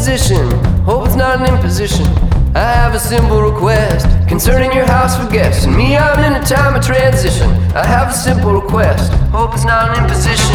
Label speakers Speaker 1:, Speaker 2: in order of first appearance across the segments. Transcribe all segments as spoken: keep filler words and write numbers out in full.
Speaker 1: position. Hope it's not an imposition. I have a simple request concerning your house for guests. And me, I'm in a time of transition. I have a simple request. Hope it's not an imposition.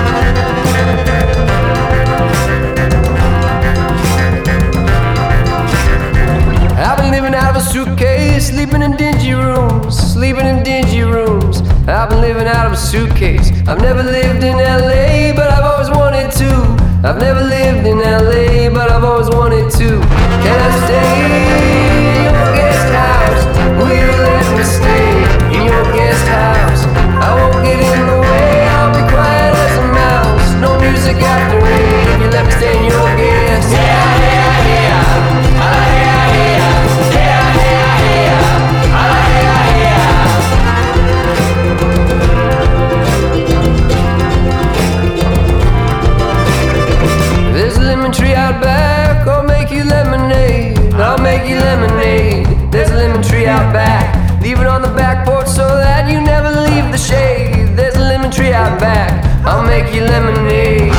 Speaker 1: I've been living out of a suitcase, sleeping in dingy rooms, sleeping in dingy rooms. I've been living out of a suitcase. I've never lived in L A, but I've always wanted to. I've never lived in L A, but I've always wanted to. Can I stay in your guest house? Will you let me stay in your guest house? I won't get in the way, I'll be quiet as a mouse. No music after eight, if you let me stay in your guest house. Yeah, yeah, yeah. Ah, yeah, yeah. Yeah, yeah, yeah. Ah, yeah, yeah. There's a lemon tree out back, I'll make you lemonade. I'll make you lemonade. There's a lemon tree out back, leave it on the back porch so that you never leave the shade. There's a lemon tree out back, I'll make you lemonade.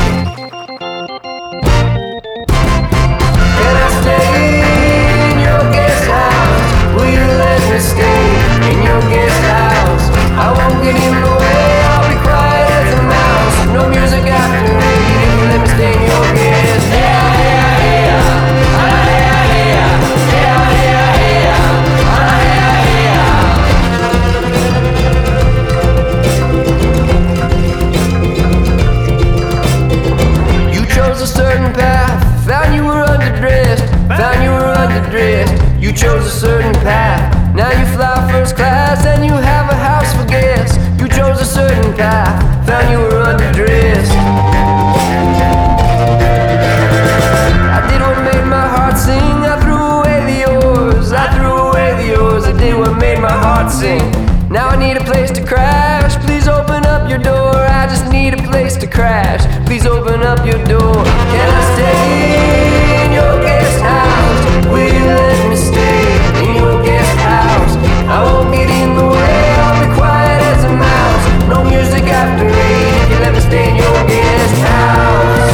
Speaker 1: Can I stay in your guest house? Will you let me stay in your guest house? I won't get in the way, I'll be quiet as a mouse. No music after eight, if you let me stay in your guest house. Yeah, yeah, yeah. Ah, yeah, yeah. Yeah, yeah, yeah. Ah, yeah, yeah. You chose a certain path, found you were underdressed, found you were underdressed. You chose a certain path, now you fly first class and you have a house for guests. You chose a certain path, found you were underdressed. I did what made my heart sing, I threw away the yours, I threw away the yours. I did what made my heart sing. Now I need a place to crash, please open up your door. I just need a place to crash, please open up your door. Can I stay in your guest house? Will you let me stay in your guest house? I won't get in the way, I'll be quiet as a mouse. No music after eight, if you let me stay in your guest house.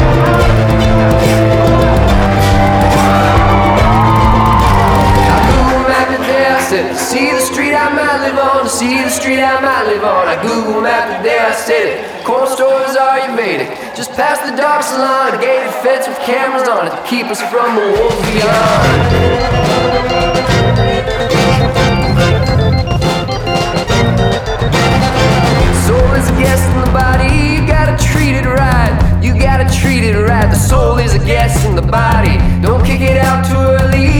Speaker 1: I Google mapped it there, I said, see the street I might live on, see the street I might live on. I Google mapped it there, I said it, corner stores are Ayurvedic. Just past the dark salon, a gated fence with cameras on it to keep us from the wolves beyond. Soul is a guest in the body, you gotta treat it right. You gotta treat it right, the soul is a guest in the body. Don't kick it out too early,